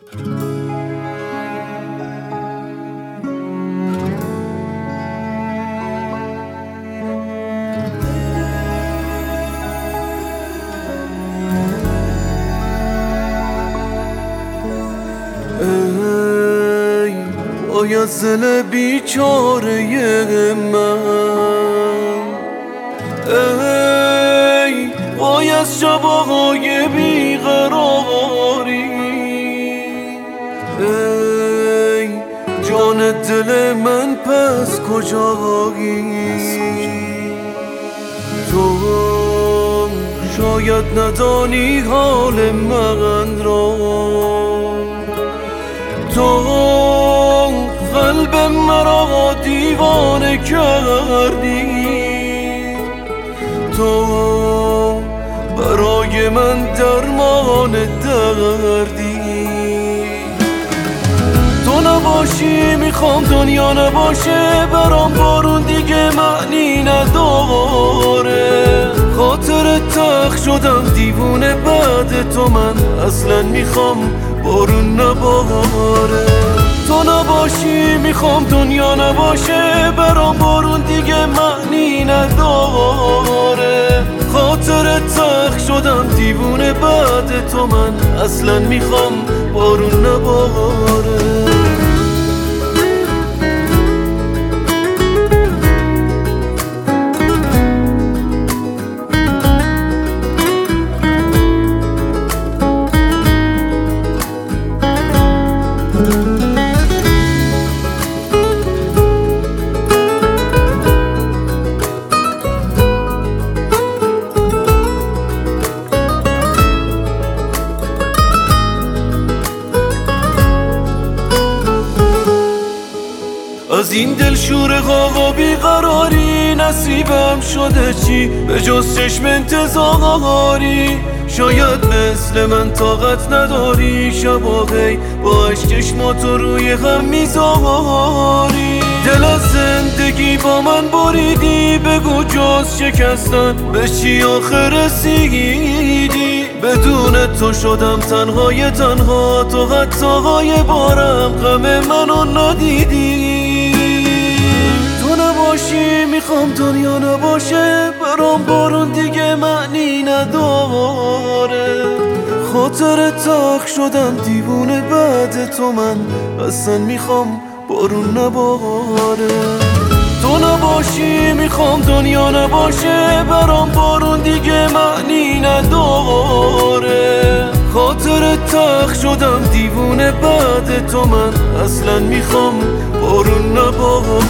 ای از دل بیچاره من، ای وای از شبهای بیقراری، ای جان دل من پس کجایی؟ تو شاید ندانی حال من را، تو قلب مرا دیوانه کردی، تو برای من درمان دردی. تو نباشی میخوام دنیا نباشه، برام بارون دیگه معنی نداره. خاطر تخت شدم دیوونه بعد تو، من اصلا میخوام بارون نباره. تو نباشی میخوام دنیا نباشه، برام بارون دیگه معنی نداره. خاطر تخت شدم دیوونه بعد تو، من اصلا میخوام بارون نباره. از این دل شور غاغا بیقراری نصیبم شده چی به جز چشم انتظاری؟ شاید مثل من طاقت نداری، شباهی با عشق چشماتو روی هم میذاری. دل از زندگی با من بریدی، بگو جز شکستن به چی آخر رسیدی؟ بدون تو شدم تنهای تنها، تو حتی های بارم غم منو ندیدی. تو نباشی میخوام دنیا نباشه، برام بارون دیگه معنی نداره. خاطر تخت شدم دیوونه بعد تو، من اصلا میخوام بارون نباره. تو نباشی میخوام دنیا نباشه، برام بارون دیگه معنی نداره. خاطر تخت شدم دیوونه بعد تو، من اصلا میخوام بارون نباره.